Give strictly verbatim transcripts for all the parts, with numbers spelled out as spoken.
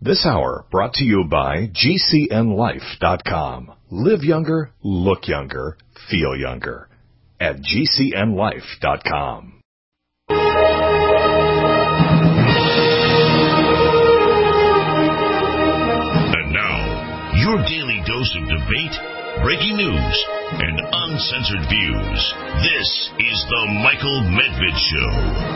This hour brought to you by G C N life dot com. Live younger, look younger, feel younger at G C N life dot com. And now, your daily dose of debate, breaking news, and uncensored views. This is the Michael Medved Show.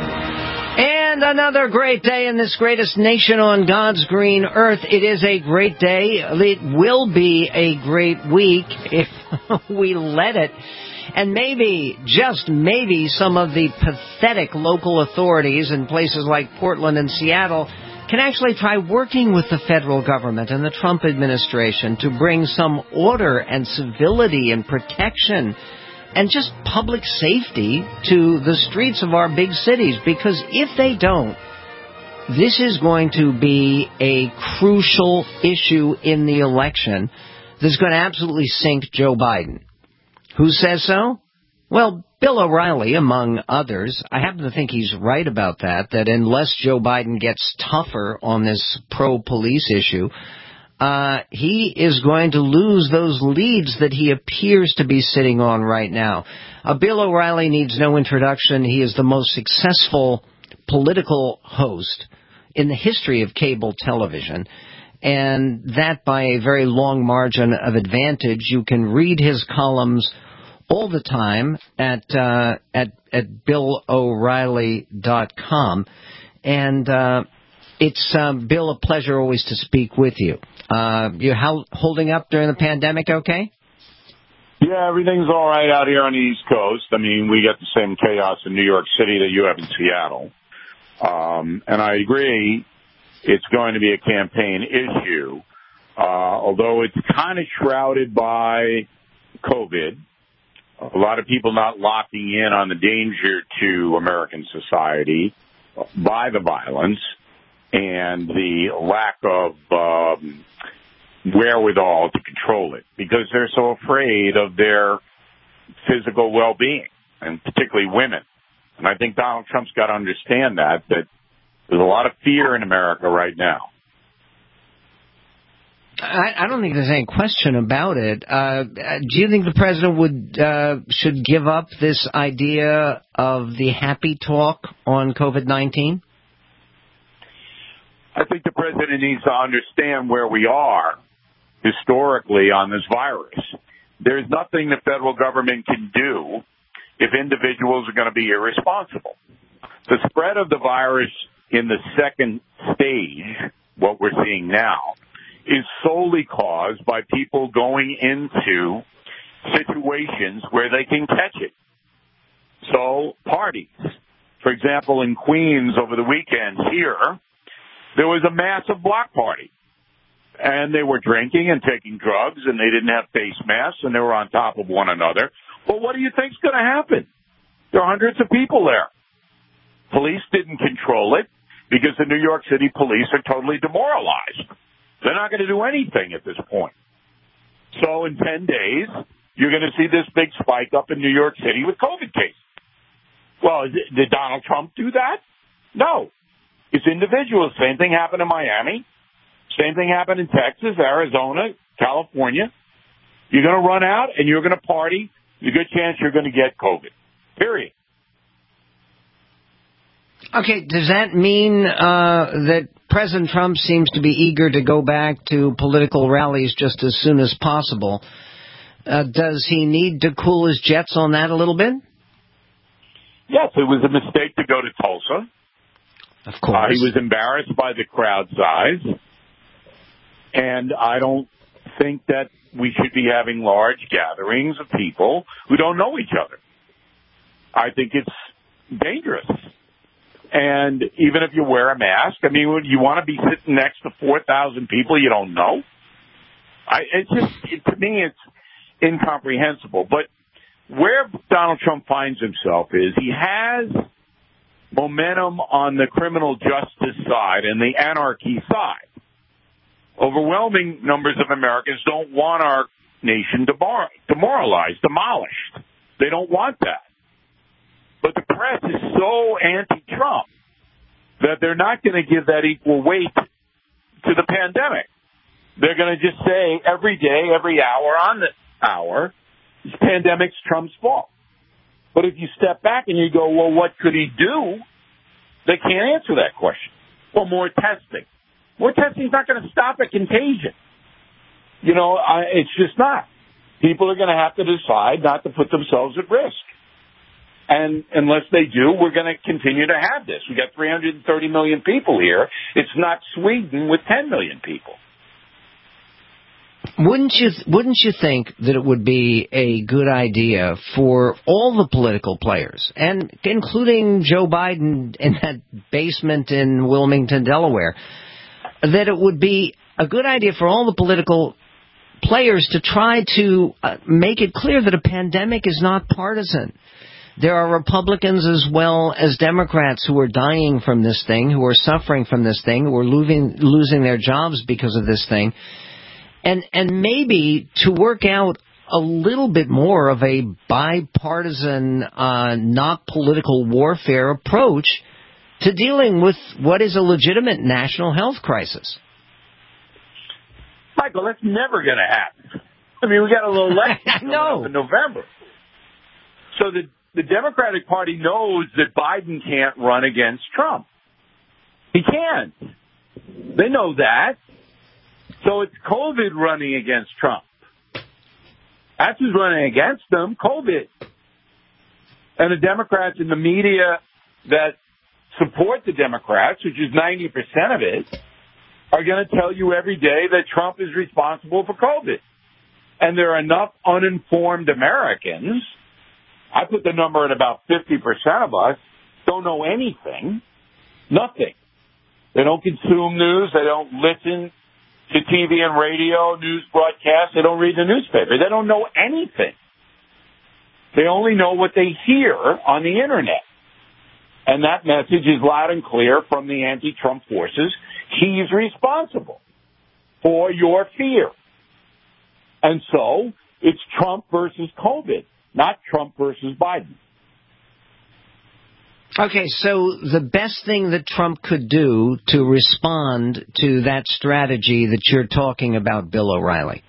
And another great day in this greatest nation on God's green earth. It is a great day. It will be a great week if we let it. And maybe, just maybe, some of the pathetic local authorities in places like Portland and Seattle can actually try working with the federal government and the Trump administration to bring some order and civility and protection and just public safety to the streets of our big cities. Because if they don't, this is going to be a crucial issue in the election that's going to absolutely sink Joe Biden. Who says so? Well, Bill O'Reilly, among others. I happen to think he's right about that, that unless Joe Biden gets tougher on this pro-police issue, Uh, he is going to lose those leads that he appears to be sitting on right now. Uh, Bill O'Reilly needs no introduction. He is the most successful political host in the history of cable television, and that by a very long margin of advantage. You can read his columns all the time at uh, at at bill o'reilly dot com, and uh, it's uh, Bill, a pleasure always to speak with you. Uh, you how holding up during the pandemic? Okay. Yeah, everything's all right out here on the East Coast. I mean, we get the same chaos in New York City that you have in Seattle. Um, and I agree, it's going to be a campaign issue, uh, although it's kind of shrouded by COVID. A lot of people not locking in on the danger to American society by the violence and the lack of um, wherewithal to control it, because they're so afraid of their physical well-being, and particularly women. And I think Donald Trump's got to understand that, that there's a lot of fear in America right now. I, I don't think there's any question about it. Uh, do you think the president would uh, should give up this idea of the happy talk on COVID nineteen? I think the president needs to understand where we are historically on this virus. There's nothing the federal government can do if individuals are going to be irresponsible. The spread of the virus in the second stage, what we're seeing now, is solely caused by people going into situations where they can catch it. So, parties. For example, in Queens over the weekend here, there was a massive block party, and they were drinking and taking drugs, and they didn't have face masks, and they were on top of one another. Well, what do you think's going to happen? There are hundreds of people there. Police didn't control it because the New York City police are totally demoralized. They're not going to do anything at this point. So in ten days, you're going to see this big spike up in New York City with COVID cases. Well, did Donald Trump do that? No. It's individuals. Same thing happened in Miami. Same thing happened in Texas, Arizona, California. You're going to run out and you're going to party. There's a good chance you're going to get COVID. Period. Okay, does that mean uh, that President Trump seems to be eager to go back to political rallies just as soon as possible? Uh, does he need to cool his jets on that a little bit? Yes, it was a mistake to go to Tulsa. Of course. Uh, he was embarrassed by the crowd size. And I don't think that we should be having large gatherings of people who don't know each other. I think it's dangerous. And even if you wear a mask, I mean, would you want to be sitting next to four thousand people you don't know? I, it's just, it, to me, it's incomprehensible. But where Donald Trump finds himself is he has momentum on the criminal justice side and the anarchy side. Overwhelming numbers of Americans don't want our nation demoralized, demolished. They don't want that. But the press is so anti-Trump that they're not going to give that equal weight to the pandemic. They're going to just say every day, every hour on the hour, this pandemic's Trump's fault. But if you step back and you go, well, what could he do? They can't answer that question. Well, more testing. More testing is not going to stop a contagion. You know, I, it's just not. People are going to have to decide not to put themselves at risk. And unless they do, we're going to continue to have this. We've got three hundred thirty million people here. It's not Sweden with ten million people. Wouldn't you wouldn't you think that it would be a good idea for all the political players, and including Joe Biden in that basement in Wilmington, Delaware, that it would be a good idea for all the political players to try to uh, make it clear that a pandemic is not partisan? There are Republicans as well as Democrats who are dying from this thing, who are suffering from this thing, who are losing losing their jobs because of this thing. And and maybe to work out a little bit more of a bipartisan, uh, not political warfare approach to dealing with what is a legitimate national health crisis. Michael, that's never going to happen. I mean, we got a little election coming up in November. So the, the Democratic Party knows that Biden can't run against Trump. He can't. They know that. So it's COVID running against Trump. That's who's running against them, COVID. And the Democrats in the media that support the Democrats, which is ninety percent of it, are going to tell you every day that Trump is responsible for COVID. And there are enough uninformed Americans, I put the number at about fifty percent of us, don't know anything, nothing. They don't consume news, they don't listen to T V and radio, news broadcasts. They don't read the newspaper. They don't know anything. They only know what they hear on the Internet. And that message is loud and clear from the anti-Trump forces. He's responsible for your fear. And so it's Trump versus COVID, not Trump versus Biden. Okay, so the best thing that Trump could do to respond to that strategy that you're talking about, Bill O'Reilly?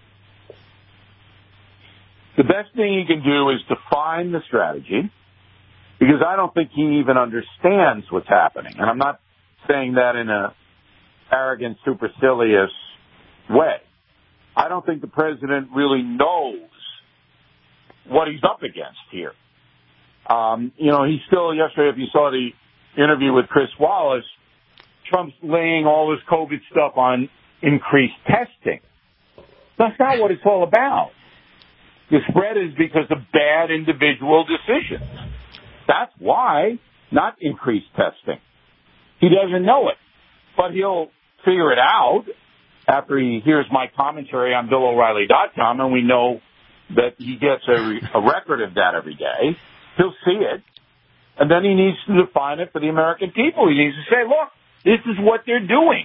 The best thing he can do is define the strategy, because I don't think he even understands what's happening. And I'm not saying that in a arrogant, supercilious way. I don't think the president really knows what he's up against here. Um, you know, he still, yesterday, if you saw the interview with Chris Wallace, Trump's laying all this COVID stuff on increased testing. That's not what it's all about. The spread is because of bad individual decisions. That's why, not increased testing. He doesn't know it, but he'll figure it out after he hears my commentary on Bill O'Reilly dot com, and we know that he gets a, re- a record of that every day. He'll see it, and then he needs to define it for the American people. He needs to say, look, this is what they're doing.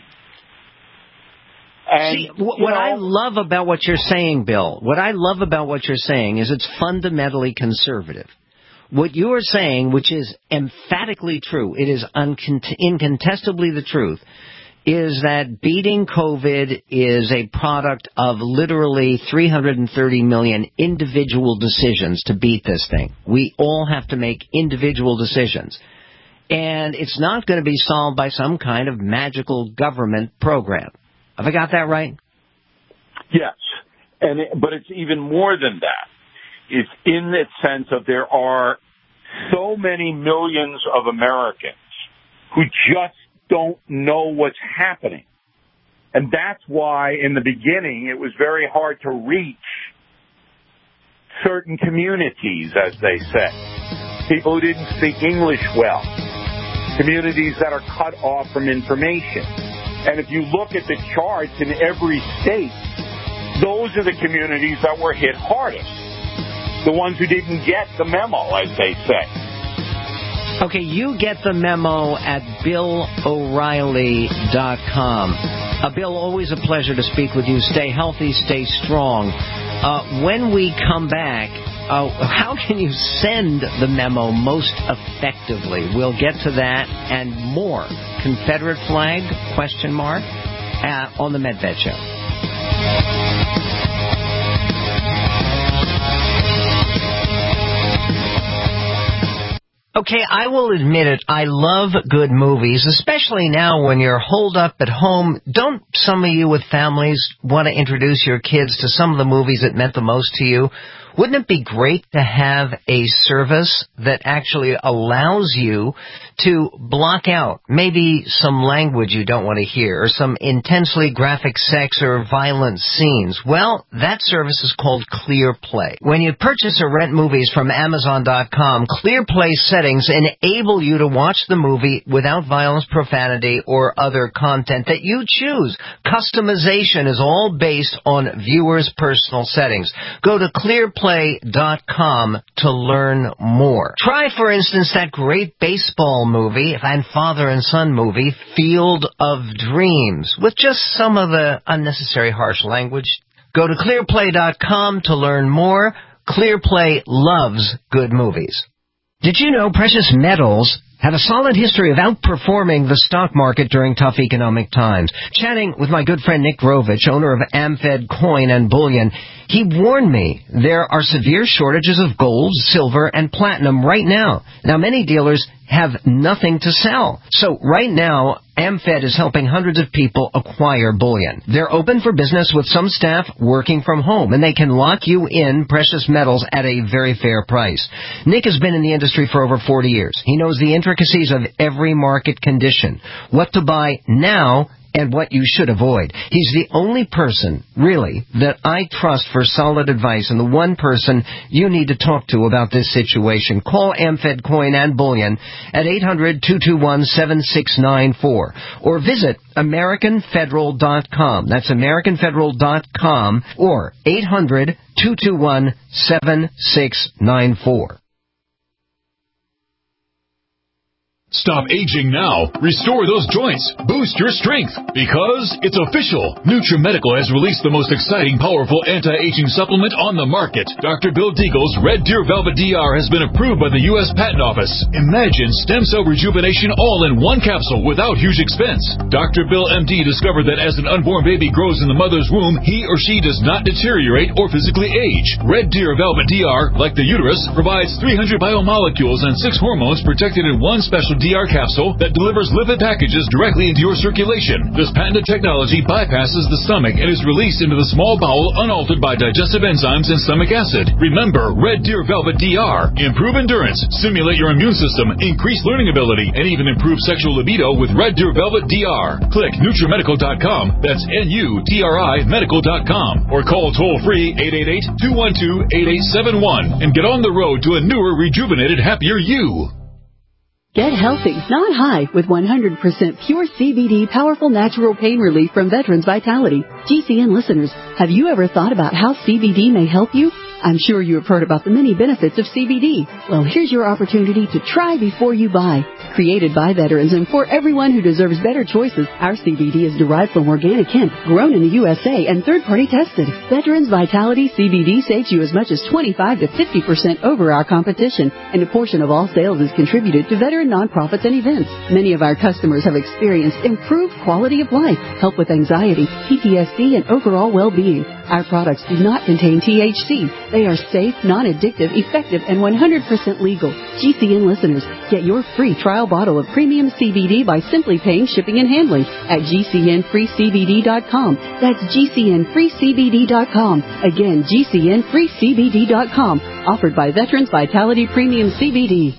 And, See, what know, I love about what you're saying, Bill, what I love about what you're saying is it's fundamentally conservative. What you're saying, which is emphatically true, it is uncont- incontestably the truth, is that beating COVID is a product of literally three hundred thirty million individual decisions to beat this thing. We all have to make individual decisions. And it's not going to be solved by some kind of magical government program. Have I got that right? Yes. And it, but it's even more than that. It's in the sense of there are so many millions of Americans who just don't know what's happening. And that's why in the beginning it was very hard to reach certain communities, as they say. People who didn't speak English well. Communities that are cut off from information. And if you look at the charts in every state, those are the communities that were hit hardest. The ones who didn't get the memo, as they say. Okay, you get the memo at Bill O'Reilly dot com. Uh, Bill, always a pleasure to speak with you. Stay healthy, stay strong. Uh, when we come back, uh, how can you send the memo most effectively? We'll get to that and more. Confederate flag, question mark. uh, on the Medved Show. Okay, I will admit it, I love good movies, especially now when you're holed up at home. Don't some of you with families want to introduce your kids to some of the movies that meant the most to you? Wouldn't it be great to have a service that actually allows you to block out maybe some language you don't want to hear or some intensely graphic sex or violent scenes? Well, that service is called ClearPlay. When you purchase or rent movies from Amazon dot com, ClearPlay settings enable you to watch the movie without violence, profanity, or other content that you choose. Customization is all based on viewers' personal settings. Go to ClearPlay dot com to learn more. Try, for instance, that great baseball movie and father and son movie, Field of Dreams, with just some of the unnecessary harsh language. Go to ClearPlay dot com to learn more. ClearPlay loves good movies. Did you know precious metals have a solid history of outperforming the stock market during tough economic times? Chatting with my good friend Nick Grovich, owner of AmFed Coin and Bullion, he warned me there are severe shortages of gold, silver, and platinum right now. Now, many dealers have nothing to sell. So right now, AmFed is helping hundreds of people acquire bullion. They're open for business with some staff working from home, and they can lock you in precious metals at a very fair price. Nick has been in the industry for over forty years. He knows the intricacies of every market condition, what to buy now and what you should avoid. He's the only person, really, that I trust for solid advice and the one person you need to talk to about this situation. Call AmFed Coin and Bullion at eight hundred, two two one, seven six nine four or visit American Federal dot com. That's American Federal dot com or eight hundred, two two one, seven six nine four. Stop aging now. Restore those joints. Boost your strength. Because it's official. NutriMedical has released the most exciting, powerful anti-aging supplement on the market. Doctor Bill Deagle's Red Deer Velvet D R has been approved by the U S Patent Office. Imagine stem cell rejuvenation all in one capsule without huge expense. Doctor Bill M D discovered that as an unborn baby grows in the mother's womb, he or she does not deteriorate or physically age. Red Deer Velvet D R, like the uterus, provides three hundred biomolecules and six hormones protected in one special D R capsule that delivers lipid packages directly into your circulation. This patented technology bypasses the stomach and is released into the small bowel unaltered by digestive enzymes and stomach acid. Remember, Red Deer Velvet D R. Improve endurance, stimulate your immune system, increase learning ability, and even improve sexual libido with Red Deer Velvet D R. Click NutriMedical dot com. That's N U T R I Medical dot com. Or call toll-free eight eight eight, two one two, eight eight seven one and get on the road to a newer, rejuvenated, happier you. Get healthy, not high, with one hundred percent pure C B D powerful natural pain relief from Veterans Vitality. G C N listeners, have you ever thought about how C B D may help you? I'm sure you have heard about the many benefits of C B D. Well, here's your opportunity to try before you buy. Created by veterans and for everyone who deserves better choices, our C B D is derived from organic hemp, grown in the U S A, and third-party tested. Veterans Vitality C B D saves you as much as twenty-five to fifty percent over our competition, and a portion of all sales is contributed to veteran nonprofits and events. Many of our customers have experienced improved quality of life, help with anxiety, P T S D, and overall well-being. Our products do not contain T H C. They are safe, non-addictive, effective, and one hundred percent legal. G C N listeners, get your free trial bottle of premium C B D by simply paying shipping and handling at G C N free C B D dot com. That's G C N free C B D dot com. Again, G C N free C B D dot com. Offered by Veterans Vitality Premium C B D.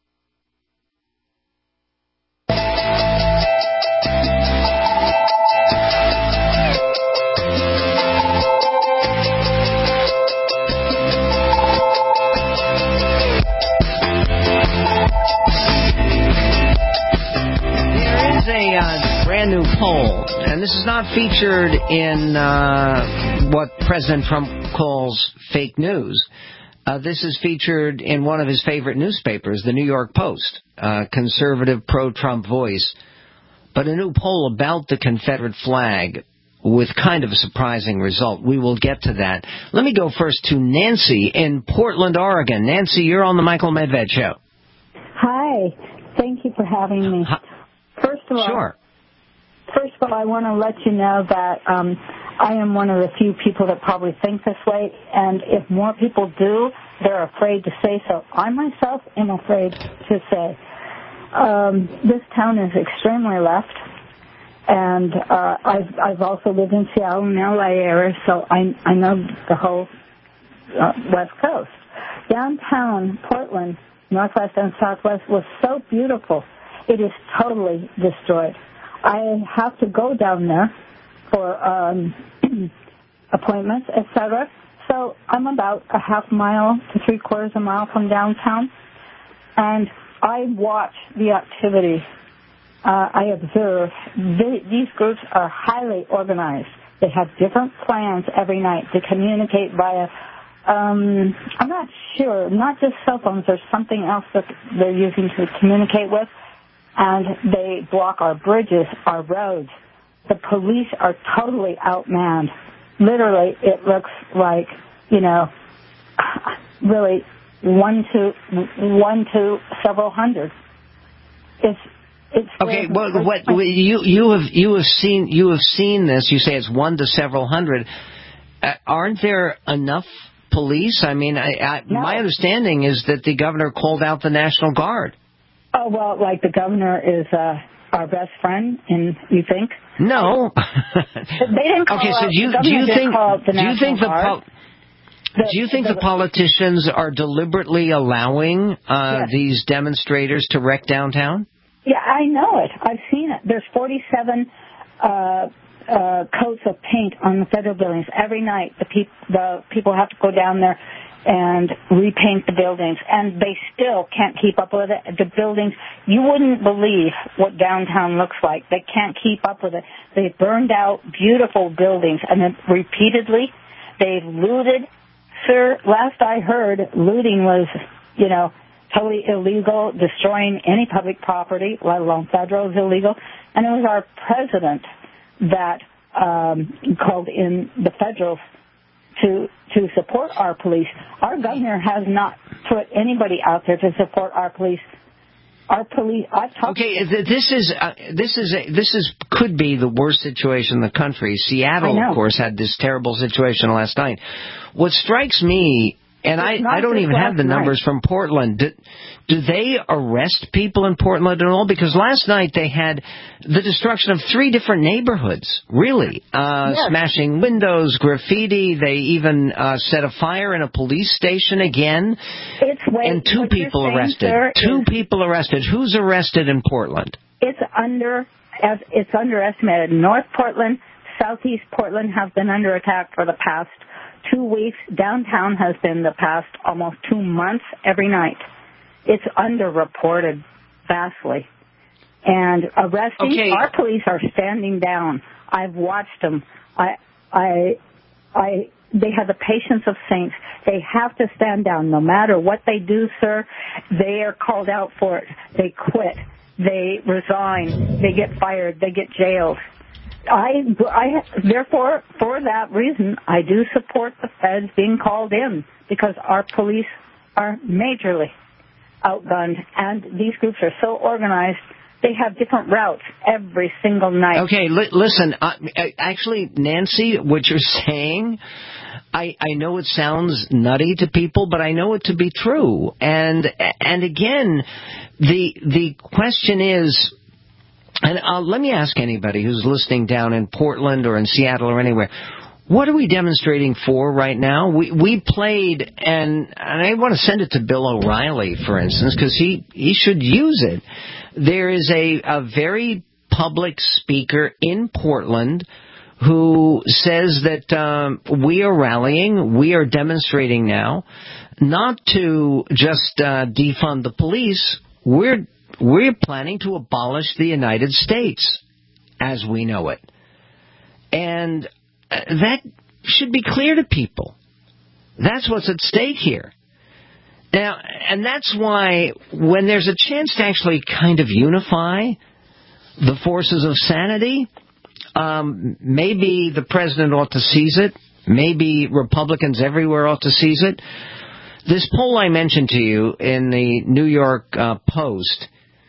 Brand new poll, and this is not featured in uh, what President Trump calls fake news. Uh, this is featured in one of his favorite newspapers, the New York Post, uh, conservative pro-Trump voice. But a new poll about the Confederate flag with kind of a surprising result. We will get to that. Let me go first to Nancy in Portland, Oregon. Nancy, you're on the Michael Medved Show. Hi. Thank you for having me. Hi. First of all, sure. first of all, I want to let you know that um, I am one of the few people that probably think this way, and if more people do, they're afraid to say so. I myself am afraid to say. Um, this town is extremely left, and uh, I've, I've also lived in Seattle and L A area, so I, I know the whole uh, West Coast. Downtown Portland, Northwest and Southwest, was so beautiful. It is totally destroyed. I have to go down there for um, appointments, et cetera. So I'm about a half mile to three quarters of a mile from downtown, and I watch the activity. Uh, I observe. They, these groups are highly organized. They have different plans every night to communicate via, um, I'm not sure, not just cell phones. There's something else that they're using to communicate with, and they block our bridges, our roads. The police are totally outmanned. Literally, it looks like, you know, really one to one to several hundred. It's it's okay. Well, what you you have you have seen you have seen this. You say it's one to several hundred. Uh, aren't there enough police? I mean, I, I, no. my understanding is that the governor called out the National Guard. Oh well, like the governor is uh, our best friend, and you think? No. They didn't call okay, so out, do you, the do you think the do you think the, po- the do you think the, the politicians are deliberately allowing uh, yes. these demonstrators to wreck downtown? Yeah, I know it. I've seen it. There's forty-seven uh, uh, coats of paint on the federal buildings every night. The, peop- the people have to go down there and repaint the buildings, and they still can't keep up with it. The buildings, you wouldn't believe what downtown looks like. They can't keep up with it. They've burned out beautiful buildings, and then repeatedly they've looted. Sir, last I heard, looting was, you know, totally illegal. Destroying any public property, let alone federal, is illegal. And it was our president that um, called in the federals to to support our police. Our governor has not put anybody out there to support our police. Our police. I've talked okay, this is uh, this is a, this is could be the worst situation in the country. Seattle, of course, had this terrible situation last night. What strikes me, and I, I don't even have the numbers from Portland. Do, do they arrest people in Portland at all? Because last night they had the destruction of three different neighborhoods, really. Uh, yes. Smashing windows, graffiti. They even uh, set a fire in a police station again. It's way, and two people saying, arrested. Sir, two people arrested. Who's arrested in Portland? It's under, as it's underestimated. North Portland, Southeast Portland have been under attack for the past two weeks. Downtown has been the past almost two months every night. It's underreported vastly. And arresting, okay. Our police are standing down. I've watched them. I, I, I, they have the patience of saints. They have to stand down. No matter what they do, sir, they are called out for it. They quit. They resign. They get fired. They get jailed. I, I, therefore, for that reason, I do support the feds being called in, because our police are majorly outgunned, and these groups are so organized, they have different routes every single night. Okay, li- listen, uh, actually, Nancy, what you're saying, I, I know it sounds nutty to people, but I know it to be true. And and again, the the question is, and uh, let me ask anybody who's listening down in Portland or in Seattle or anywhere, what are we demonstrating for right now? We we played, and, and I want to send it to Bill O'Reilly, for instance, because he, he should use it. There is a, a very public speaker in Portland who says that um, we are rallying, we are demonstrating now, not to just uh, defund the police. We're We're planning to abolish the United States as we know it. And that should be clear to people. That's what's at stake here. Now, and that's why when there's a chance to actually kind of unify the forces of sanity, um, maybe the president ought to seize it. Maybe Republicans everywhere ought to seize it. This poll I mentioned to you in the New York uh, Post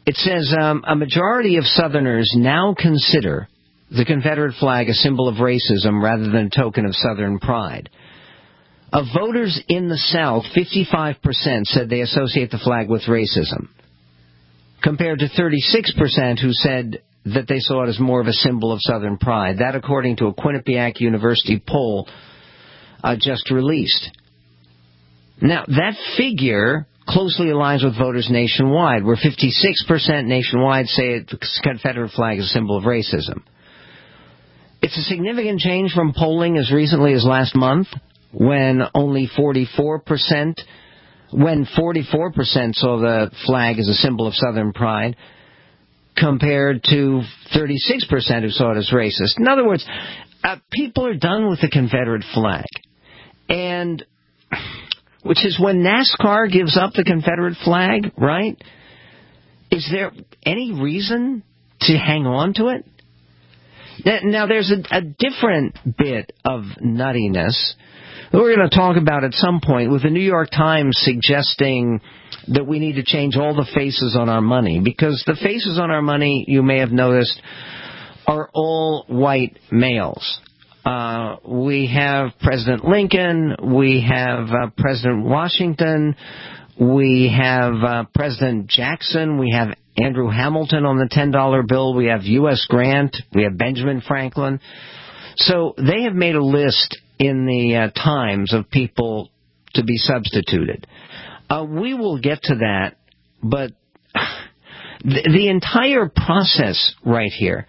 It says um, a majority of Southerners now consider the Confederate flag a symbol of racism rather than a token of Southern pride. Of voters in the South, fifty-five percent said they associate the flag with racism, compared to thirty-six percent who said that they saw it as more of a symbol of Southern pride. That according to a Quinnipiac University poll uh, just released. Now, that figure closely aligns with voters nationwide, where fifty-six percent nationwide say the Confederate flag is a symbol of racism. It's a significant change from polling as recently as last month, when only forty-four percent, when forty-four percent saw the flag as a symbol of Southern pride, compared to thirty-six percent who saw it as racist. In other words, uh, people are done with the Confederate flag. And, which is when NASCAR gives up the Confederate flag, right? Is there any reason to hang on to it? Now, there's a, a different bit of nuttiness that we're going to talk about at some point, with the New York Times suggesting that we need to change all the faces on our money, because the faces on our money, you may have noticed, are all white males. Uh, we have President Lincoln, we have uh, President Washington, we have uh, President Jackson, we have Andrew Hamilton on the ten dollar bill, we have U S Grant, we have Benjamin Franklin. So they have made a list in the uh, Times of people to be substituted. Uh, we will get to that, but the, the entire process right here,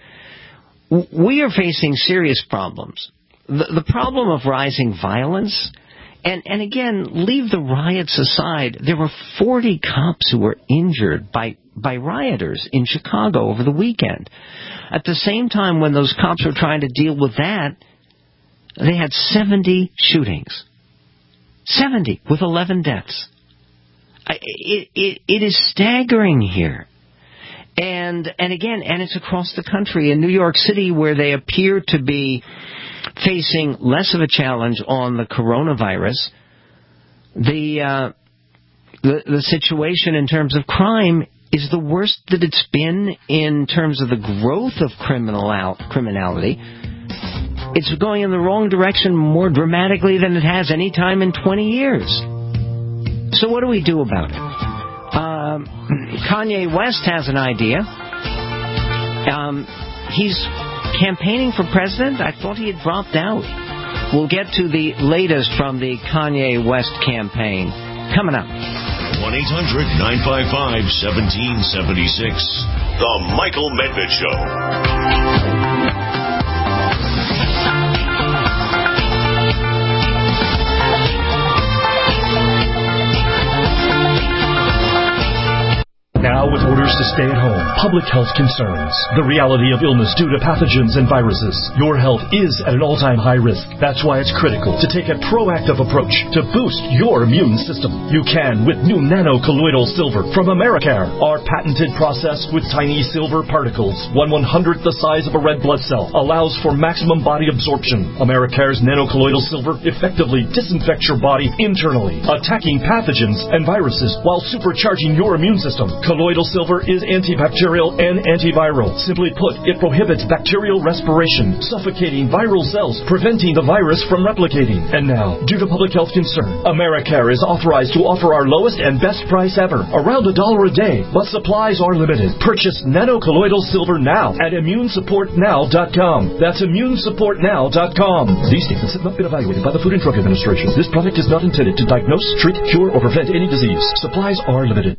we are facing serious problems. The, the problem of rising violence, and, and again, leave the riots aside, there were forty cops who were injured by, by rioters in Chicago over the weekend. At the same time, when those cops were trying to deal with that, they had seventy shootings. seventy, with eleven deaths. It, it, it is staggering here. And, and again, and it's across the country. In New York City, where they appear to be facing less of a challenge on the coronavirus, the, uh, the, the situation in terms of crime is the worst that it's been in terms of the growth of criminal out, criminality. It's going in the wrong direction more dramatically than it has any time in twenty years. So what do we do about it? Um, Kanye West has an idea. Um, he's campaigning for president. I thought he had dropped out. We'll get to the latest from the Kanye West campaign coming up. one eight hundred nine five five one seven seven six. The Michael Medved Show. Now, with orders to stay at home, public health concerns, the reality of illness due to pathogens and viruses, your health is at an all-time high risk. That's why it's critical to take a proactive approach to boost your immune system. You can with new nano-colloidal silver from Americare. Our patented process with tiny silver particles, one one-hundredth the size of a red blood cell, allows for maximum body absorption. Americare's nano-colloidal silver effectively disinfects your body internally, attacking pathogens and viruses while supercharging your immune system. Colloidal silver is antibacterial and antiviral. Simply put, it prohibits bacterial respiration, suffocating viral cells, preventing the virus from replicating. And now, due to public health concern, Americare is authorized to offer our lowest and best price ever, around a dollar a day, but supplies are limited. Purchase nano-colloidal silver now at immune support now dot com. That's immune support now dot com. These statements have not been evaluated by the Food and Drug Administration. This product is not intended to diagnose, treat, cure, or prevent any disease. Supplies are limited.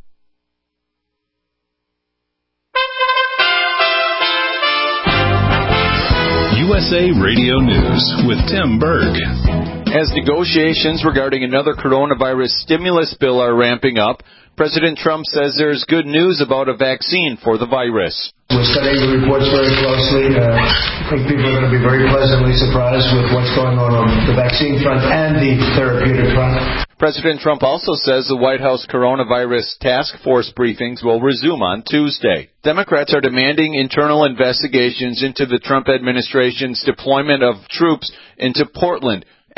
U S A Radio News with Tim Berg. As negotiations regarding another coronavirus stimulus bill are ramping up, President Trump says there's good news about a vaccine for the virus. We're studying the reports very closely. Uh, I think people are going to be very pleasantly surprised with what's going on on the vaccine front and the therapeutic front. President Trump also says the White House coronavirus task force briefings will resume on Tuesday. Democrats are demanding internal investigations into the Trump administration's deployment of troops into Portland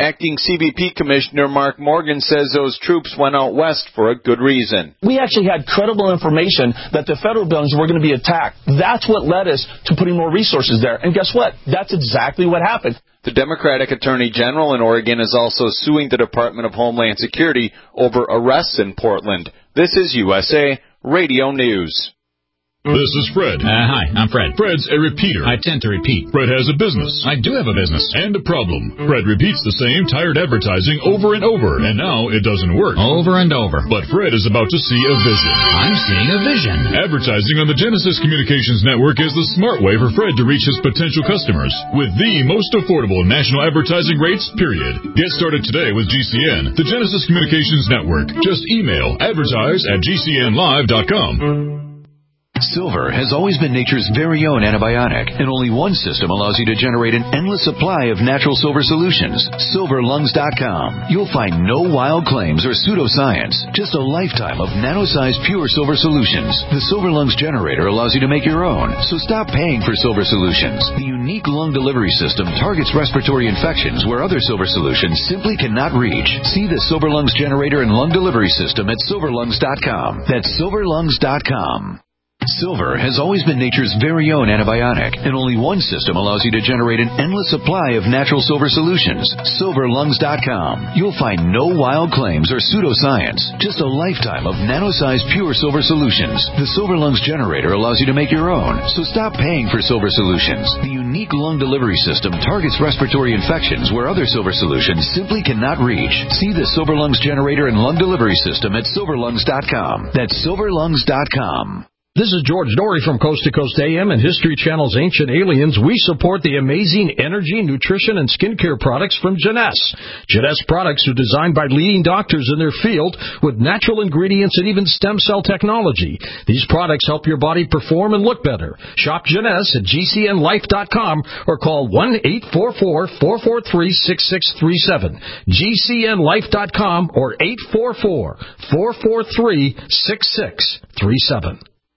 Acting C B P Commissioner Mark Morgan says those troops went out west for a good reason. We actually had credible information that the federal buildings were going to be attacked. That's what led us to putting more resources there. And guess what? That's exactly what happened. The Democratic Attorney General in Oregon is also suing the Department of Homeland Security over arrests in Portland. This is U S A Radio News. This is Fred. Uh, hi, I'm Fred. Fred's a repeater. I tend to repeat. Fred has a business. I do have a business. And a problem. Fred repeats the same tired advertising over and over, and now it doesn't work. Over and over. But Fred is about to see a vision. I'm seeing a vision. Advertising on the Genesis Communications Network is the smart way for Fred to reach his potential customers with the most affordable national advertising rates, period. Get started today with G C N, the Genesis Communications Network. Just email advertise at G C N live dot com. Silver has always been nature's very own antibiotic, and only one system allows you to generate an endless supply of natural silver solutions. silver lungs dot com. You'll find no wild claims or pseudoscience, just a lifetime of nano-sized pure silver solutions. The Silver Lungs generator allows you to make your own, so stop paying for silver solutions. The unique lung delivery system targets respiratory infections where other silver solutions simply cannot reach. See the Silver Lungs generator and lung delivery system at silver lungs dot com. That's silver lungs dot com. Silver has always been nature's very own antibiotic, and only one system allows you to generate an endless supply of natural silver solutions. silver lungs dot com. You'll find no wild claims or pseudoscience, just a lifetime of nano-sized pure silver solutions. The Silver Lungs generator allows you to make your own, so stop paying for silver solutions. The unique lung delivery system targets respiratory infections where other silver solutions simply cannot reach. See the Silver Lungs generator and lung delivery system at silver lungs dot com. That's silver lungs dot com. This is George Dory from Coast to Coast A M and History Channel's Ancient Aliens. We support the amazing energy, nutrition, and skincare products from Jeunesse. Jeunesse products are designed by leading doctors in their field with natural ingredients and even stem cell technology. These products help your body perform and look better. Shop Jeunesse at G C N life dot com or call one eight four four, four four three, six six three seven. G C N life dot com or eight four four, four four three, six six three seven.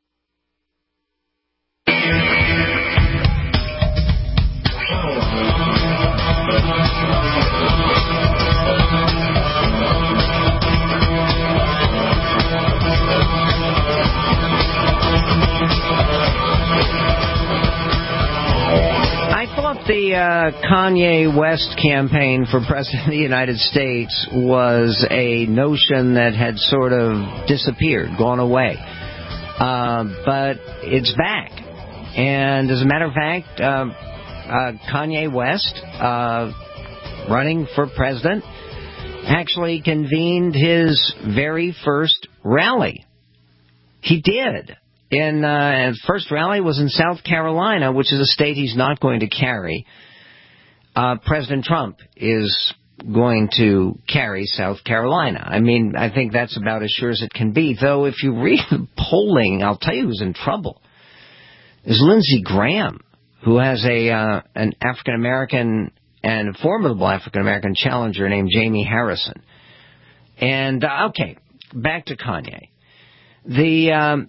The uh, Kanye West campaign for President of the United States was a notion that had sort of disappeared, gone away. Uh, but it's back. And as a matter of fact, uh, uh, Kanye West, uh, running for president, actually convened his very first rally. He did. In uh, his first rally was in South Carolina, which is a state he's not going to carry. Uh, President Trump is going to carry South Carolina. I mean, I think that's about as sure as it can be. Though, if you read the polling, I'll tell you who's in trouble. Is Lindsey Graham, who has a uh, an African American and a formidable African American challenger named Jamie Harrison. And uh, okay, back to Kanye. The um,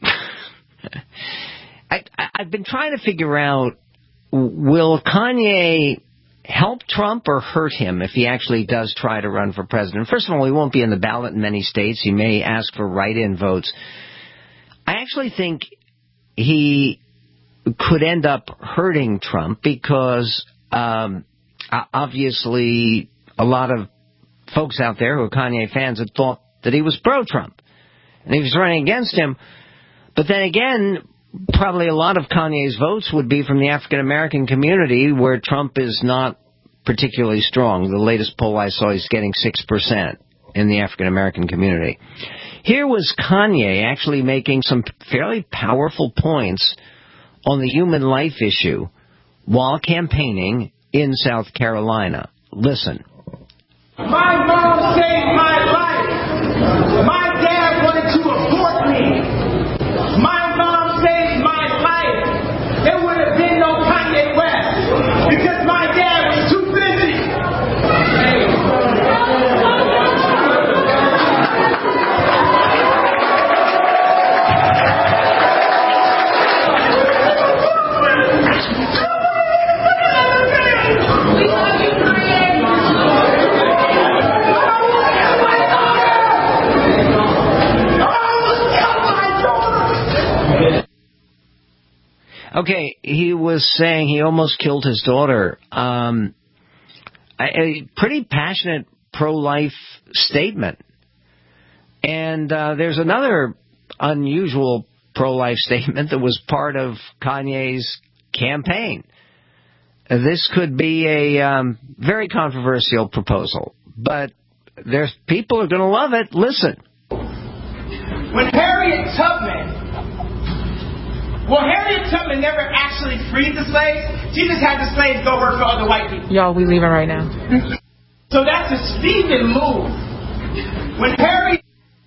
I, I've been trying to figure out, will Kanye help Trump or hurt him if he actually does try to run for president? First of all, he won't be in the ballot in many states. He may ask for write-in votes. I actually think he could end up hurting Trump because um, obviously a lot of folks out there who are Kanye fans had thought that he was pro-Trump and he was running against him. But then again, probably a lot of Kanye's votes would be from the African-American community where Trump is not particularly strong. The latest poll I saw, he's getting six percent in the African-American community. Here was Kanye actually making some fairly powerful points on the human life issue while campaigning in South Carolina. Listen. My mom saved my life. My dad wanted to abort me. My mom saved my life. There would have been no Kanye West because my dad was too busy. We love you, Kanye. Okay, he was saying he almost killed his daughter. Um, a, a pretty passionate pro-life statement. And uh, there's another unusual pro-life statement that was part of Kanye's campaign. Uh, this could be a um, very controversial proposal, but there's people are going to love it. Listen. When Harriet Tubman, well, Harriet Tubman never actually freed the slaves. She just had the slaves go work for other white people. Y'all, we leaving right now. So that's a Stephen move. When Harriet...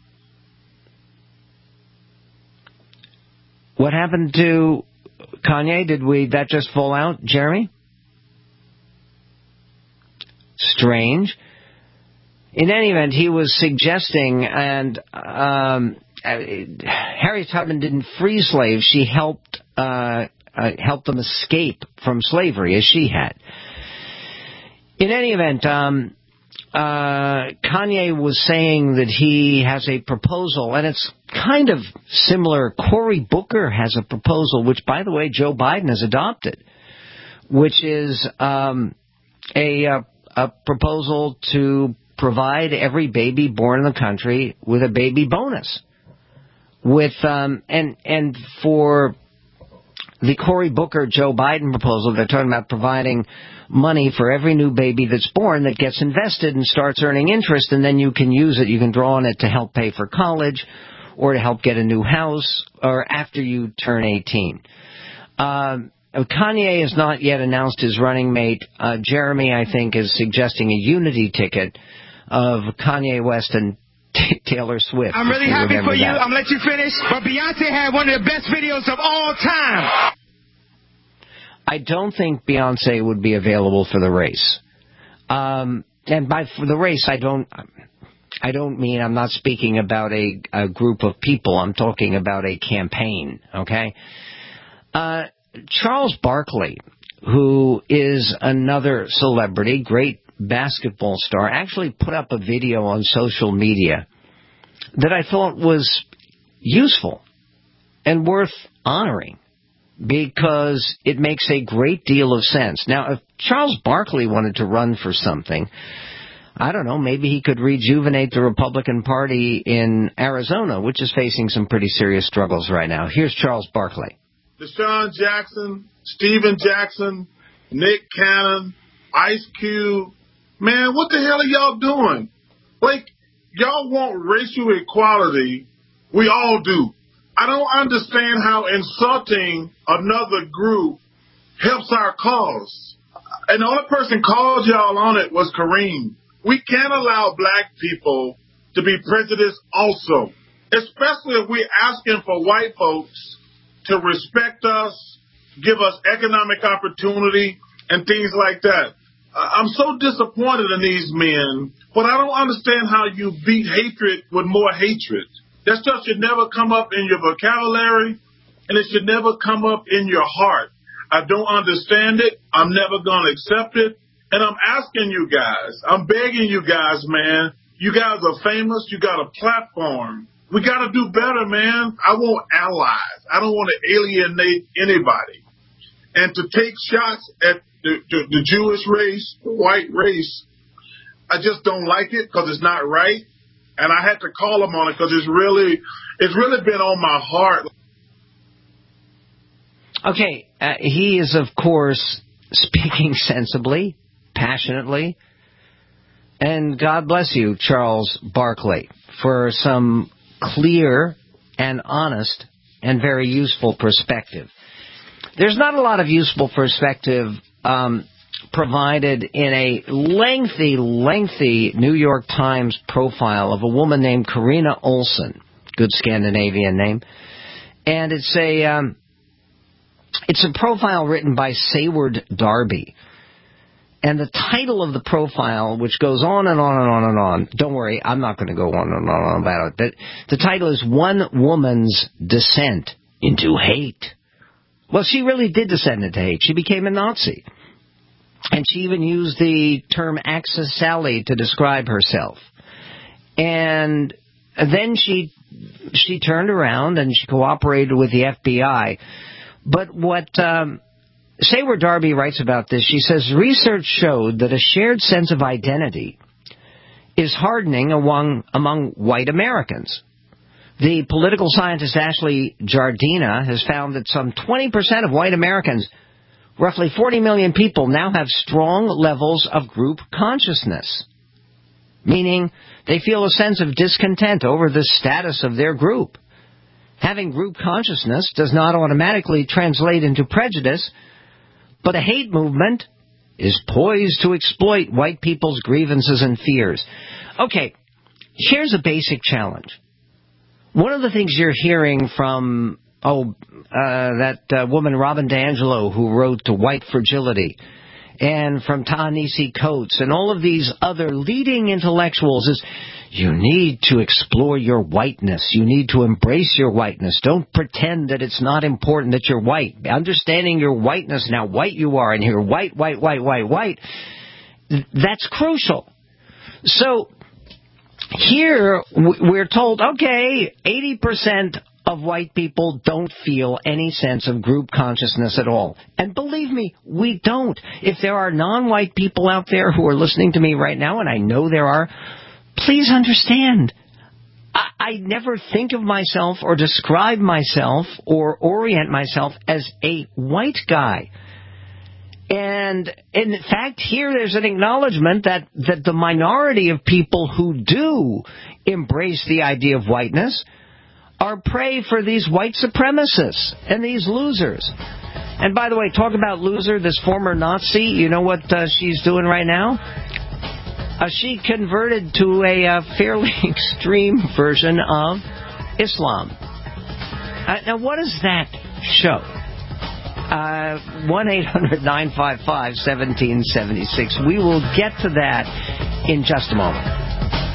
What happened to Kanye? Did we that just fall out, Jeremy? Strange. In any event, he was suggesting, and um, Harriet Tubman didn't free slaves. She helped uh, uh, helped them escape from slavery, as she had. In any event, um, uh, Kanye was saying that he has a proposal, and it's kind of similar. Cory Booker has a proposal, which, by the way, Joe Biden has adopted, which is um, a, a, a proposal to provide every baby born in the country with a baby bonus. With um, and and for the Cory Booker Joe Biden proposal, they're talking about providing money for every new baby that's born that gets invested and starts earning interest, and then you can use it, you can draw on it to help pay for college or to help get a new house or after you turn eighteen. Um, Kanye has not yet announced his running mate. Uh, Jeremy, I think, is suggesting a unity ticket of Kanye West and T- Taylor Swift. I'm really happy for you. That. I'm going to let you finish. But Beyonce had one of the best videos of all time. I don't think Beyonce would be available for the race. Um, and by for the race, I don't I don't mean I'm not speaking about a, a group of people. I'm talking about a campaign, okay? Uh, Charles Barkley, who is another celebrity, great basketball star, actually put up a video on social media that I thought was useful and worth honoring because it makes a great deal of sense. Now, if Charles Barkley wanted to run for something, I don't know, maybe he could rejuvenate the Republican Party in Arizona, which is facing some pretty serious struggles right now. Here's Charles Barkley. Deshaun Jackson, Steven Jackson, Nick Cannon, Ice Cube. Man, what the hell are y'all doing? Like, y'all want racial equality. We all do. I don't understand how insulting another group helps our cause. And the only person called y'all on it was Kareem. We can't allow black people to be prejudiced also, especially if we're asking for white folks to respect us, give us economic opportunity, and things like that. I'm so disappointed in these men, but I don't understand how you beat hatred with more hatred. That stuff should never come up in your vocabulary, and it should never come up in your heart. I don't understand it. I'm never going to accept it. And I'm asking you guys, I'm begging you guys, man, you guys are famous. You got a platform. We got to do better, man. I want allies. I don't want to alienate anybody. And to take shots at the, the, the Jewish race, the white race, I just don't like it because it's not right. And I had to call him on it because it's really, it's really been on my heart. Okay, uh, he is, of course, speaking sensibly, passionately. And God bless you, Charles Barkley, for some clear and honest and very useful perspective. There's not a lot of useful perspective um, provided in a lengthy, lengthy New York Times profile of a woman named Karina Olson, good Scandinavian name, and it's a um, it's a profile written by Sayward Darby. And the title of the profile, which goes on and on and on and on, don't worry, I'm not going to go on and on about it. The, the title is One Woman's Descent into Hate. Well, she really did descend into hate. She became a Nazi. And she even used the term Axis Sally to describe herself. And then she she turned around and she cooperated with the F B I. But what um, Sayward Darby writes about this, she says, research showed that a shared sense of identity is hardening among, among white Americans. The political scientist Ashley Jardina has found that some twenty percent of white Americans, roughly forty million people, now have strong levels of group consciousness, meaning they feel a sense of discontent over the status of their group. Having group consciousness does not automatically translate into prejudice, but a hate movement is poised to exploit white people's grievances and fears. Okay, here's a basic challenge. One of the things you're hearing from, oh, uh, that uh, woman Robin DiAngelo who wrote to White Fragility, and from Ta-Nehisi Coates, and all of these other leading intellectuals is, you need to explore your whiteness. You need to embrace your whiteness. Don't pretend that it's not important that you're white. Understanding your whiteness and how white you are, and you're white, white, white, white, white, that's crucial. So here we're told, okay, eighty percent of white people don't feel any sense of group consciousness at all. And believe me, we don't. If there are non-white people out there who are listening to me right now, and I know there are, please understand, I, I never think of myself or describe myself or orient myself as a white guy. And in fact, here there's an acknowledgement that, that the minority of people who do embrace the idea of whiteness are prey for these white supremacists and these losers. And by the way, talk about loser, this former Nazi, you know what uh, she's doing right now? Uh, she converted to a uh, fairly extreme version of Islam. Uh, now, what does that show? Uh, one eight hundred nine five five one seven seven six. We will get to that in just a moment.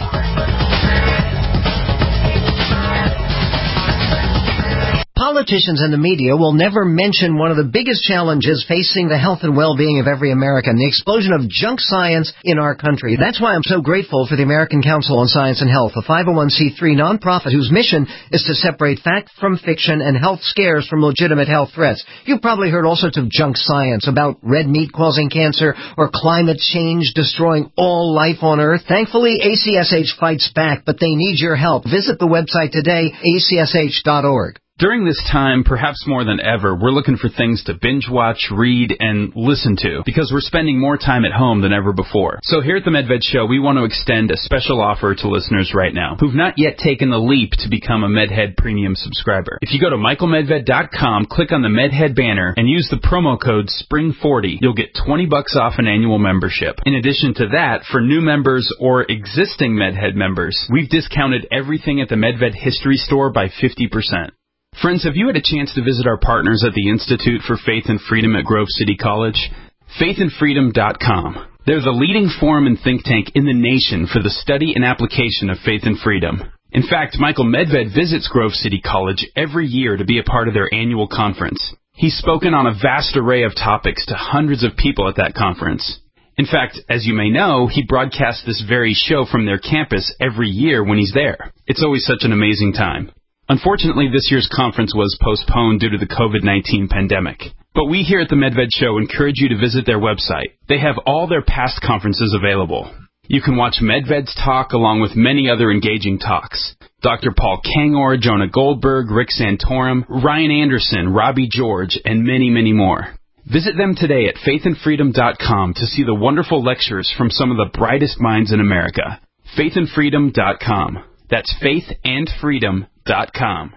Politicians and the media will never mention one of the biggest challenges facing the health and well-being of every American, the explosion of junk science in our country. That's why I'm so grateful for the American Council on Science and Health, a five oh one c three nonprofit whose mission is to separate fact from fiction and health scares from legitimate health threats. You've probably heard all sorts of junk science about red meat causing cancer or climate change destroying all life on Earth. Thankfully, A C S H fights back, but they need your help. Visit the website today, A C S H dot org. During this time, perhaps more than ever, we're looking for things to binge watch, read, and listen to, because we're spending more time at home than ever before. So here at the MedVed Show, we want to extend a special offer to listeners right now who've not yet taken the leap to become a MedHead Premium subscriber. If you go to michael medved dot com, click on the MedHead banner, and use the promo code spring forty, you'll get twenty bucks off an annual membership. In addition to that, for new members or existing MedHead members, we've discounted everything at the MedVed History Store by fifty percent. Friends, have you had a chance to visit our partners at the Institute for Faith and Freedom at Grove City College? faith and freedom dot com. They're the leading forum and think tank in the nation for the study and application of faith and freedom. In fact, Michael Medved visits Grove City College every year to be a part of their annual conference. He's spoken on a vast array of topics to hundreds of people at that conference. In fact, as you may know, he broadcasts this very show from their campus every year when he's there. It's always such an amazing time. Unfortunately, this year's conference was postponed due to the covid nineteen pandemic. But we here at the MedVed Show encourage you to visit their website. They have all their past conferences available. You can watch MedVed's talk along with many other engaging talks. Doctor Paul Kangor, Jonah Goldberg, Rick Santorum, Ryan Anderson, Robbie George, and many, many more. Visit them today at faith and freedom dot com to see the wonderful lectures from some of the brightest minds in America. faith and freedom dot com. That's faith and freedom dot com.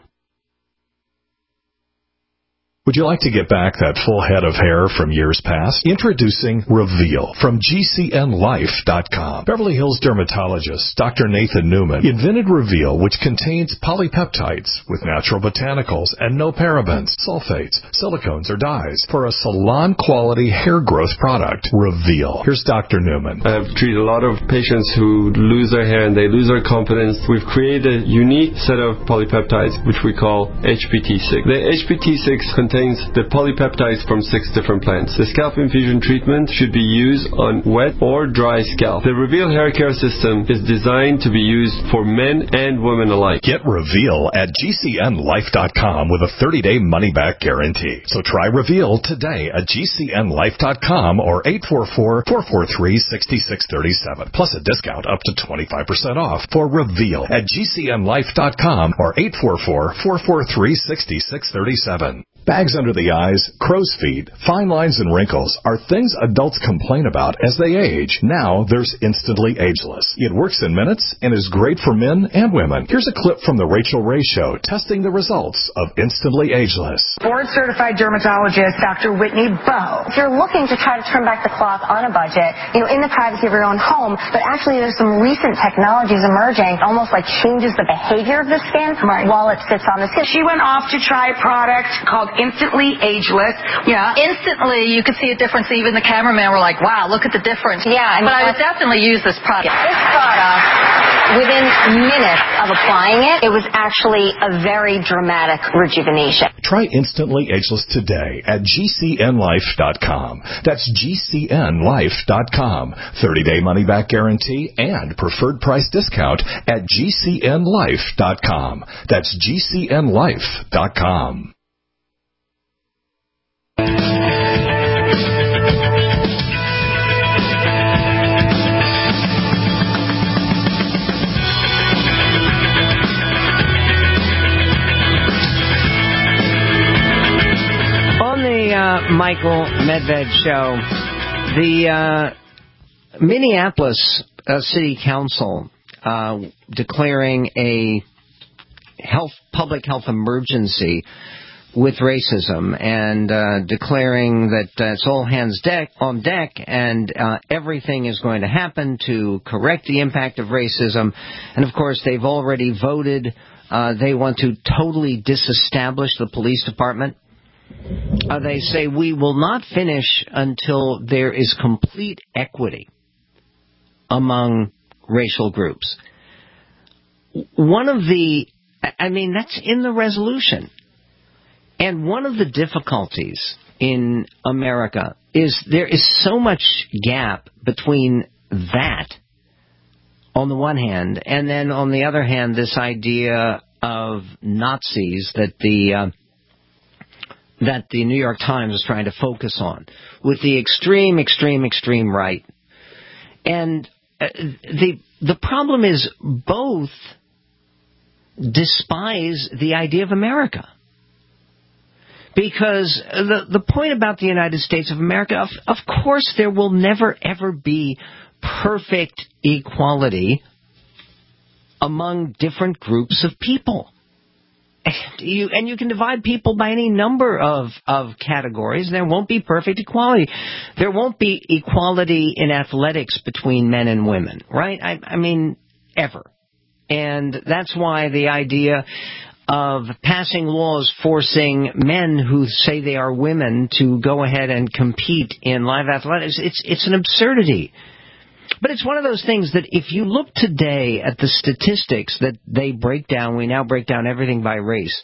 Would you like to get back that full head of hair from years past? Introducing Reveal from G C N life dot com. Beverly Hills dermatologist Doctor Nathan Newman invented Reveal, which contains polypeptides with natural botanicals and no parabens, sulfates, silicones, or dyes for a salon-quality hair growth product. Reveal. Here's Doctor Newman. I've treated a lot of patients who lose their hair and they lose their confidence. We've created a unique set of polypeptides, which we call H P T six. The H P T six contains contains the polypeptides from six different plants. The scalp infusion treatment should be used on wet or dry scalp. The Reveal hair care system is designed to be used for men and women alike. Get Reveal at G C N life dot com with a thirty-day money-back guarantee. So try Reveal today at G C N life dot com or eight four four, four four three, six six three seven. Plus a discount up to twenty-five percent off for Reveal at G C N life dot com or eight four four, four four three, six six three seven. Bags under the eyes, crow's feet, fine lines and wrinkles are things adults complain about as they age. Now there's Instantly Ageless. It works in minutes and is great for men and women. Here's a clip from the Rachel Ray Show testing the results of Instantly Ageless. Board-certified dermatologist Doctor Whitney Bowe. If you're looking to try to turn back the clock on a budget, you know, in the privacy of your own home, but actually there's some recent technologies emerging, almost like changes the behavior of the skin right. while it sits on the skin. She went off to try a product called Instantly Ageless. Yeah, instantly you could see a difference. Even the cameraman were like, wow, look at the difference. Yeah. I mean, but I would definitely use this product. This product, within minutes of applying it, it was actually a very dramatic rejuvenation. Try Instantly Ageless today at G C N life dot com. That's G C N life dot com. thirty-day money-back guarantee and preferred price discount at G C N life dot com. That's G C N life dot com. Uh, Michael Medved Show. The uh, Minneapolis uh, City Council uh, declaring a health, public health emergency with racism and uh, declaring that uh, it's all hands deck on deck and uh, everything is going to happen to correct the impact of racism. And of course, they've already voted. Uh, they want to totally disestablish the police department. Uh, they say we will not finish until there is complete equity among racial groups. One of the, I mean, that's in the resolution. And one of the difficulties in America is there is so much gap between that, on the one hand, and then on the other hand, this idea of Nazis that the uh, that the New York Times is trying to focus on, with the extreme, extreme, extreme right. And uh, the the problem is both despise the idea of America. Because the the point about the United States of America, of, of course there will never, ever be perfect equality among different groups of people. You, and you can divide people by any number of, of categories. There won't be perfect equality. There won't be equality in athletics between men and women, right? I, I mean, ever. And that's why the idea of passing laws forcing men who say they are women to go ahead and compete in live athletics, it's it's an absurdity. But it's one of those things that if you look today at the statistics that they break down, we now break down everything by race.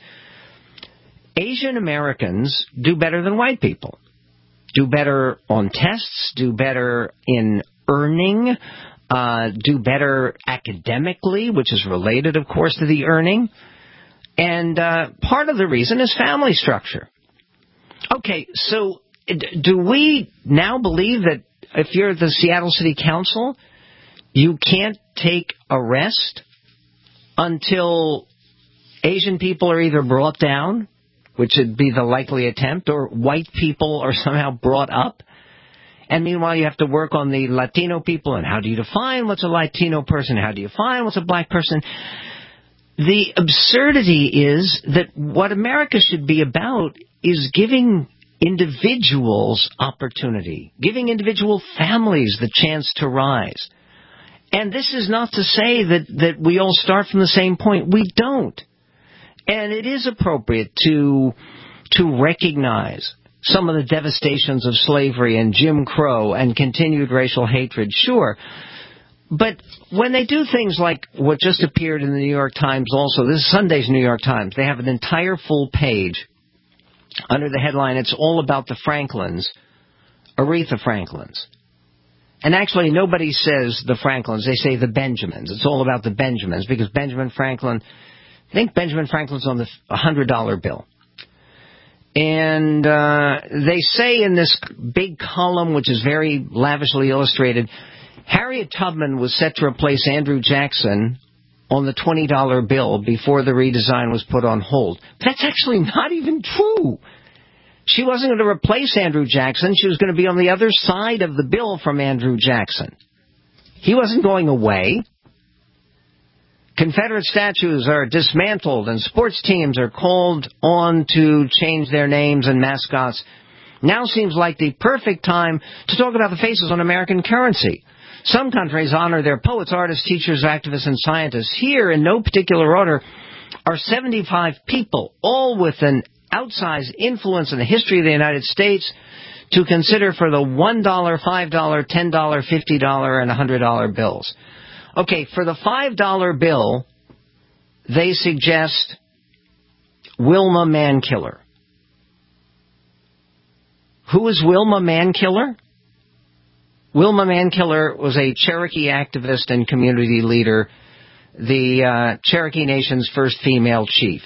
Asian Americans do better than white people. Do better on tests, do better in earning, uh, do better academically, which is related, of course, to the earning. And uh, part of the reason is family structure. Okay, so do we now believe that if you're the Seattle City Council, you can't take a rest until Asian people are either brought down, which would be the likely attempt, or white people are somehow brought up? And meanwhile, you have to work on the Latino people, and how do you define what's a Latino person? How do you define what's a black person? The absurdity is that what America should be about is giving individuals opportunity, giving individual families the chance to rise. And this is not to say that, that we all start from the same point. We don't. And it is appropriate to to recognize some of the devastations of slavery and Jim Crow and continued racial hatred, sure. But when they do things like what just appeared in the New York Times also, this is Sunday's New York Times, they have an entire full page under the headline, "It's All About the Franklins," Aretha Franklins. And actually, nobody says the Franklins. They say the Benjamins. It's all about the Benjamins, because Benjamin Franklin, I think Benjamin Franklin's on the one hundred dollar bill. And uh, they say in this big column, which is very lavishly illustrated, Harriet Tubman was set to replace Andrew Jackson on the twenty dollar bill before the redesign was put on hold. That's actually not even true. She wasn't going to replace Andrew Jackson. She was going to be on the other side of the bill from Andrew Jackson. He wasn't going away. Confederate statues are dismantled and sports teams are called on to change their names and mascots. Now seems like the perfect time to talk about the faces on American currency. Some countries honor their poets, artists, teachers, activists, and scientists. Here, in no particular order, are seventy-five people, all with an outsized influence in the history of the United States, to consider for the one dollar, five dollar, ten dollar, fifty dollar, and one hundred dollar bills. Okay, for the five dollar bill, they suggest Wilma Mankiller. Who is Wilma Mankiller? Wilma Mankiller was a Cherokee activist and community leader, the uh, Cherokee Nation's first female chief.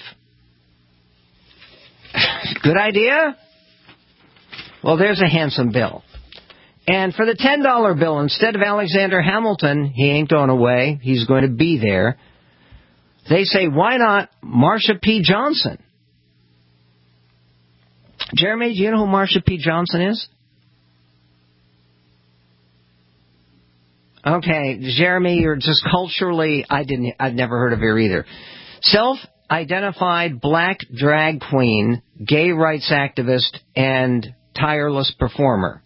Good idea? Well, there's a handsome bill. And for the ten dollar bill, instead of Alexander Hamilton, he ain't going away, he's going to be there, they say, why not Marsha P. Johnson? Jeremy, do you know who Marsha P. Johnson is? Okay, Jeremy, you're just culturally, I didn't, I've never heard of her either. Self-identified black drag queen, gay rights activist, and tireless performer.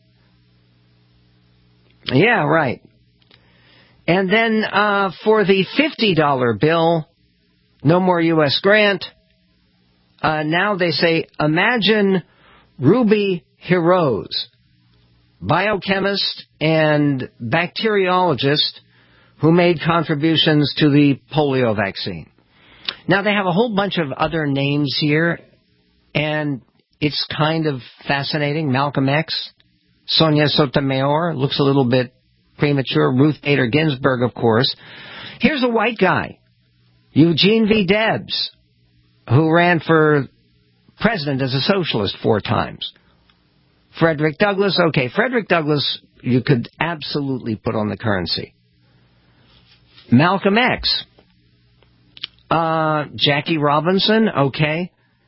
Yeah, right. And then uh, for the fifty dollar bill, no more U S grant. Uh, now they say, imagine Ruby Heroes, biochemist and bacteriologist who made contributions to the polio vaccine. Now, they have a whole bunch of other names here, and it's kind of fascinating. Malcolm X, Sonia Sotomayor, looks a little bit premature. Ruth Bader Ginsburg, of course. Here's a white guy, Eugene V. Debs, who ran for president as a socialist four times. Frederick Douglass, okay, Frederick Douglass you could absolutely put on the currency. Malcolm X. Uh, Jackie Robinson, okay.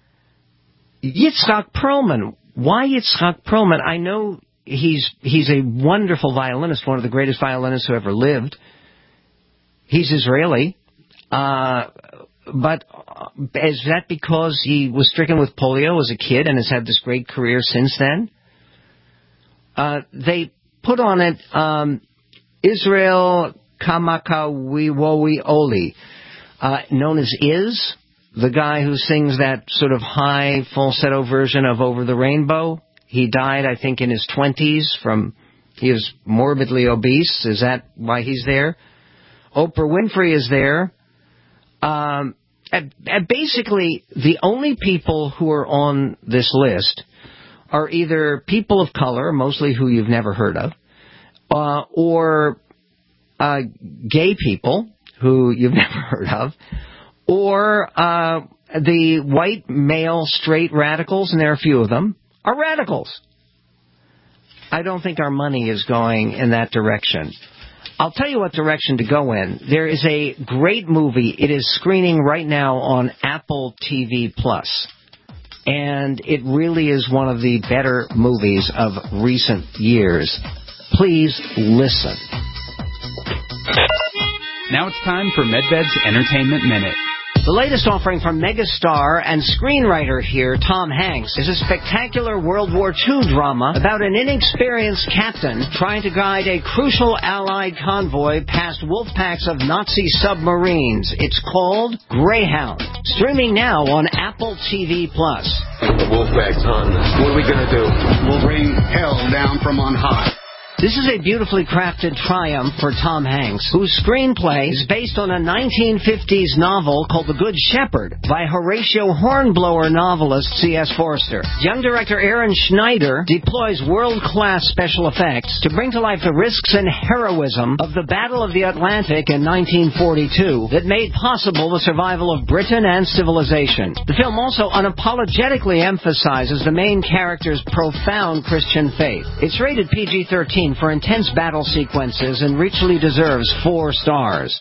Yitzhak Perlman. Why Yitzhak Perlman? I know he's he's a wonderful violinist, one of the greatest violinists who ever lived. He's Israeli. Uh, but is that because he was stricken with polio as a kid and has had this great career since then? Uh, they put on it um, Israel Kamakawiwowi Oli, uh, known as Iz, the guy who sings that sort of high falsetto version of Over the Rainbow. He died, I think, in his twenties from, he was morbidly obese. Is that why he's there? Oprah Winfrey is there. Um, and, and basically, the only people who are on this list are either people of color, mostly who you've never heard of, uh, or uh, gay people who you've never heard of, or uh, the white male straight radicals, and there are a few of them, are radicals. I don't think our money is going in that direction. I'll tell you what direction to go in. There is a great movie. It is screening right now on Apple T V Plus. And it really is one of the better movies of recent years. Please listen. Now it's time for MedVed's Entertainment Minute. The latest offering from megastar and screenwriter here, Tom Hanks, is a spectacular World War Two drama about an inexperienced captain trying to guide a crucial Allied convoy past wolf packs of Nazi submarines. It's called Greyhound. Streaming now on Apple T V Plus. The wolf pack's on. What are we going to do? We'll bring hell down from on high. This is a beautifully crafted triumph for Tom Hanks, whose screenplay is based on a nineteen fifties novel called The Good Shepherd by Horatio Hornblower novelist C S Forster. Young director Aaron Schneider deploys world-class special effects to bring to life the risks and heroism of the Battle of the Atlantic in nineteen forty-two that made possible the survival of Britain and civilization. The film also unapologetically emphasizes the main character's profound Christian faith. It's rated P G thirteen for intense battle sequences and richly deserves four stars.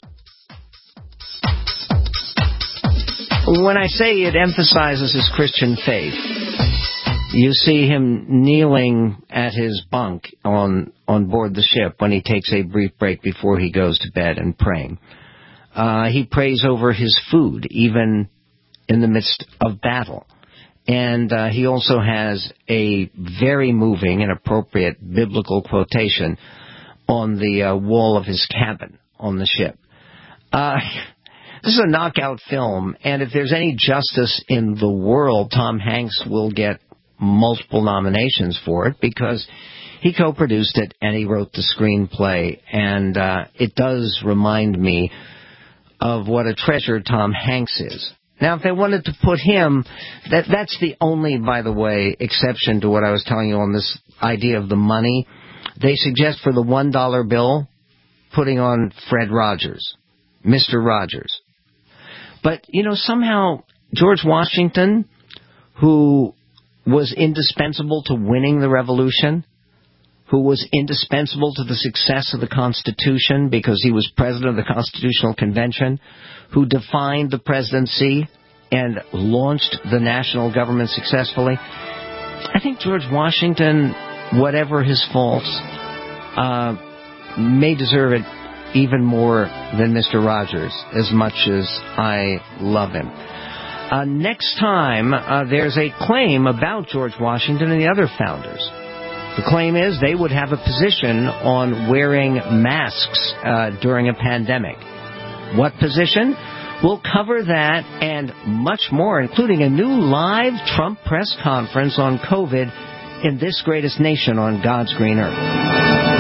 When I say it emphasizes his Christian faith, you see him kneeling at his bunk on, on board the ship when he takes a brief break before he goes to bed and praying. Uh, he prays over his food, even in the midst of battle. And uh, he also has a very moving and appropriate biblical quotation on the uh, wall of his cabin on the ship. Uh, this is a knockout film, and if there's any justice in the world, Tom Hanks will get multiple nominations for it because he co-produced it and he wrote the screenplay. And uh, it does remind me of what a treasure Tom Hanks is. Now, if they wanted to put him, that that's the only, by the way, exception to what I was telling you on this idea of the money. They suggest for the one dollar bill, putting on Fred Rogers, Mister Rogers. But, you know, somehow George Washington, who was indispensable to winning the Revolution, who was indispensable to the success of the Constitution because he was president of the Constitutional Convention, who defined the presidency and launched the national government successfully. I think George Washington, whatever his faults, uh, may deserve it even more than Mister Rogers, as much as I love him. Uh, next time, uh, there's a claim about George Washington and the other founders. The claim is they would have a position on wearing masks uh, during a pandemic. What position? We'll cover that and much more, including a new live Trump press conference on COVID in this greatest nation on God's green earth.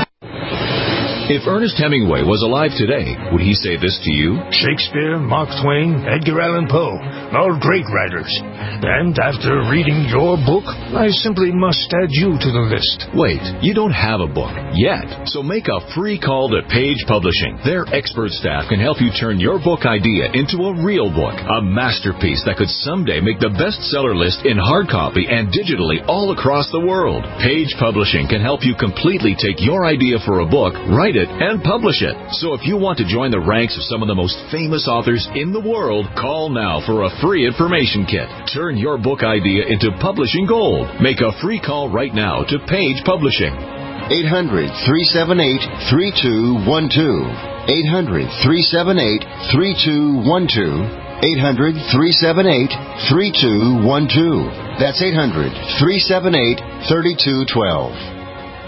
If Ernest Hemingway was alive today, would he say this to you? Shakespeare, Mark Twain, Edgar Allan Poe, all great writers. And after reading your book, I simply must add you to the list. Wait, you don't have a book yet. So make a free call to Page Publishing. Their expert staff can help you turn your book idea into a real book, a masterpiece that could someday make the bestseller list in hard copy and digitally all across the world. Page Publishing can help you completely take your idea for a book, write it, and publish it. So if you want to join the ranks of some of the most famous authors in the world, call now for a free information kit. Turn your book idea into publishing gold. Make a free call right now to Page Publishing. eight hundred, three seven eight, three two one two. eight hundred, three seven eight, three two one two. eight hundred, three seven eight, three two one two. That's eight hundred, three seven eight, three two one two.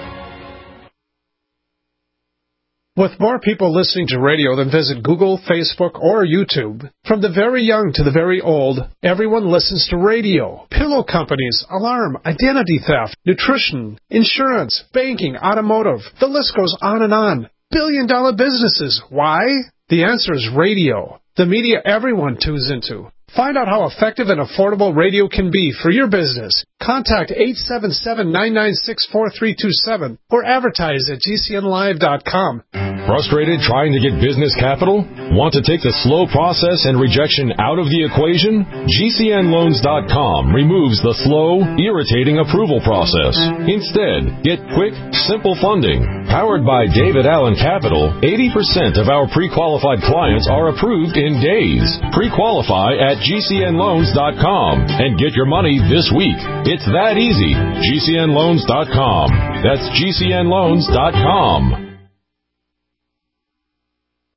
With more people listening to radio than visit Google, Facebook, or YouTube, from the very young to the very old, everyone listens to radio. Pillow companies, alarm, identity theft, nutrition, insurance, banking, automotive. The list goes on and on. Billion-dollar businesses. Why? The answer is radio. The media everyone tunes into. Find out how effective and affordable radio can be for your business. Contact eight seven seven, nine nine six, four three two seven or advertise at G C N live dot com. Frustrated trying to get business capital? Want to take the slow process and rejection out of the equation? G C N loans dot com removes the slow, irritating approval process. Instead, get quick, simple funding. Powered by David Allen Capital, eighty percent of our pre-qualified clients are approved in days. Pre-qualify at G C N loans dot com and get your money this week. It's that easy. G C N loans dot com. That's G C N loans dot com.